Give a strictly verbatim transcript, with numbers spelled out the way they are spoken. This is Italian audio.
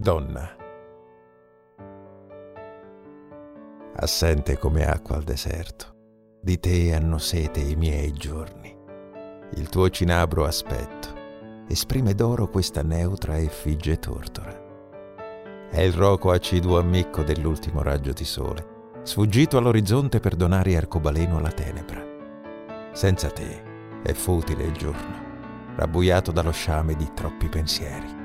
Donna. Assente come acqua al deserto, di te hanno sete i miei giorni. Il tuo cinabro aspetto esprime d'oro questa neutra effigie tortora. È il roco aciduo ammicco dell'ultimo raggio di sole, sfuggito all'orizzonte per donare arcobaleno alla tenebra. Senza te è futile il giorno, rabbuiato dallo sciame di troppi pensieri.